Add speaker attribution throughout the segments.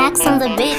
Speaker 1: Dax on the beat.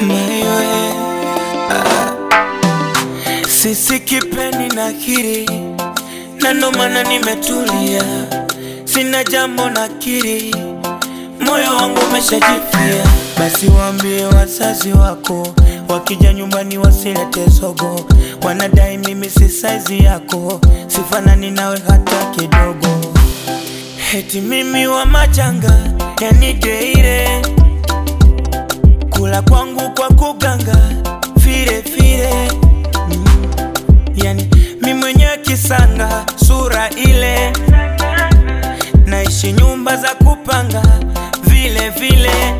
Speaker 2: Sisi kipendi na kiri, na ndo maana nimetulia, sina jambo na kiri, moyo wangu umeshajifia. Basi waambie wazazi wako, wakija nyumbani wasilete zogo. Wanadai mimi si size yako, sifanani nawe hata kidogo. Eti mimi wa majanga, yani geire, kula kwangu kwa kuganga, fire fire. Yani mimi mwenye kisanga, sura ile, naishi nyumba za kupanga, vile vile.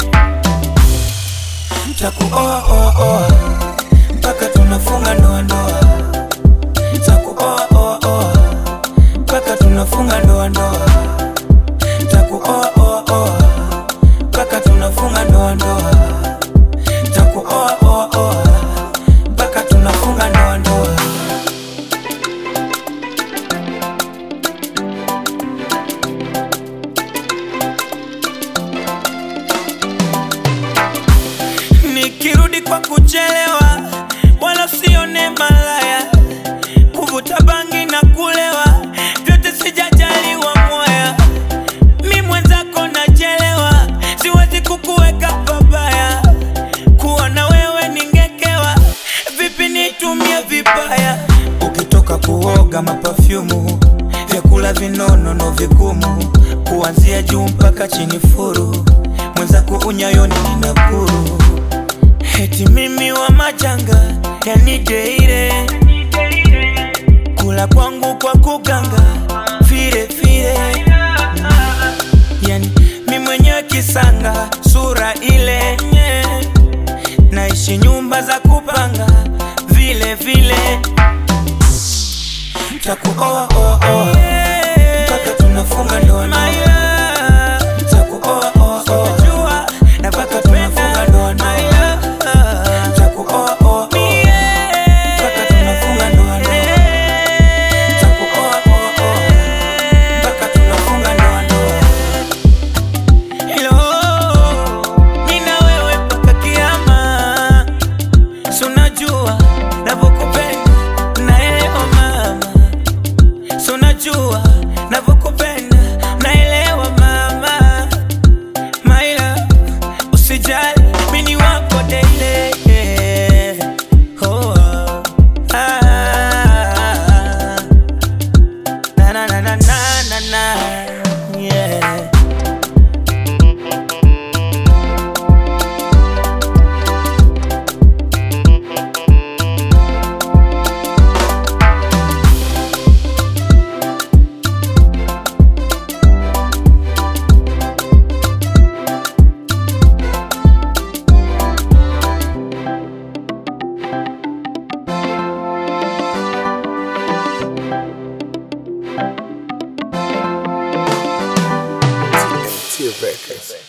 Speaker 2: Takuoa oa oa, mpaka tunafunga ndoa ndoa. Takuoa oa oa, mpaka tunafunga ndoa ndoa. Takuoa oa oa, mpaka tunafunga ndoa ndoa. Takuoa oa oa, mpaka tunafunga ndoa ndoa. Nikirudi kwa kuchelewa, wala sione malaya, kuvuta bangi na kulewa, vyote sijajaliwa moya. Mi mwenzako nachelewa, siwezi kukuweka babaya, kuwa na wewe ningekewa, vipi nitumie vibaya. Ukitoka kuoga mapafyumu, vyakula vinono no vigumu, kuanzia juu mpaka chini furu, mwenzako unyayoni ninakuru. Eti mimi wa majanga, yani geire, kula kwangu kwa kuganga, fire fire. Yani mimi mwenye kisanga, sura ile, naishi nyumba za kupanga, vile vile. Takuoa oa oa, mpaka tunafunga ndoa ndoa. Takuoa oa oa, na mpaka tunafunga ndoa ndoa. Unajua navyokupenda, naelewa mama. My love, usijali, mimi ni wako daily. Oh, na na na na na na, yeah.
Speaker 3: Records.